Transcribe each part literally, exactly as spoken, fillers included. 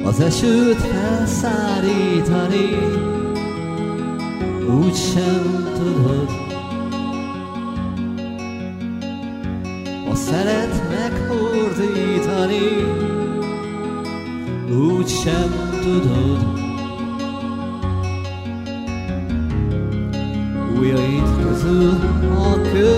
az esőt felszárítani, úgysem tudod. A szelet meghordítani, úgysem tudod. Ujjaid közül a kő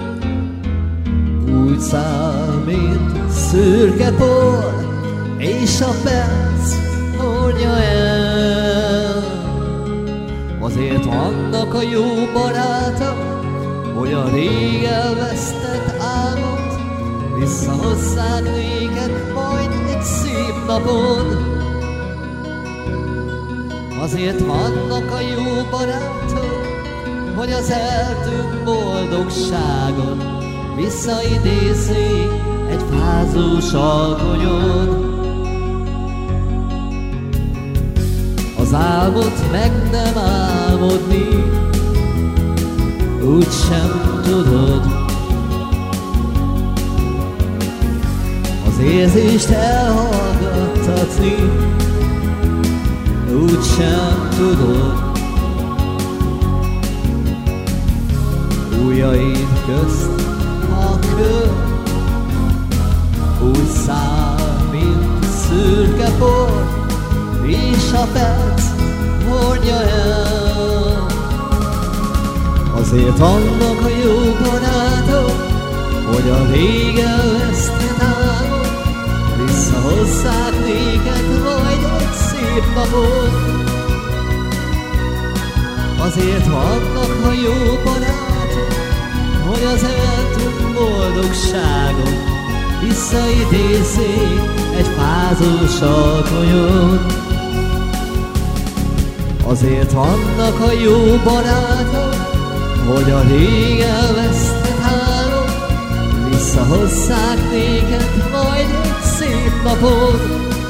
úgy száll, mint szürke por, és a perc hordja el. Azért vannak a jó barátok, hogy a rég elvesztett álmot visszahozzák néked majd egy szép napon. Azért vannak a jó barátok, hogy az eltűnt boldogságot visszaidézzék egy fázós alkonyon. Az álmot meg nem álmodni, úgysem tudod. Az érzést elhallgattatni, úgysem tudod. Ujjaid közt a kő úgy száll, mint szürke por, és a perc hordja el. Azért vannak a jó barátok, hogy a rég elvesztett álmot visszahozzák néked majd egy szép napon. Azért vannak a jó barátok, hogy az eltűnt boldogságot visszaidézzék egy fázós alkonyon. Azért vannak a jó barátok, hogy a rég elvesztett álmot visszahozzák néked majd egy szép napon.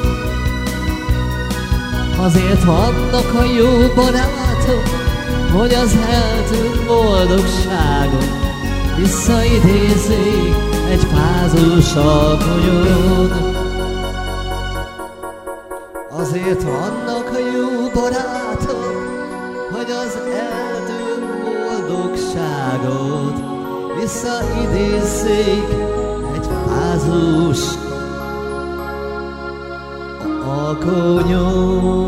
Azért vannak a jó barátok, hogy az eltűnt boldogságot visszaidézzék egy fázós alkonyon. Azért vannak a jó barátok, hogy az eltűnt boldogságot visszaidézzék egy fázós alkonyon.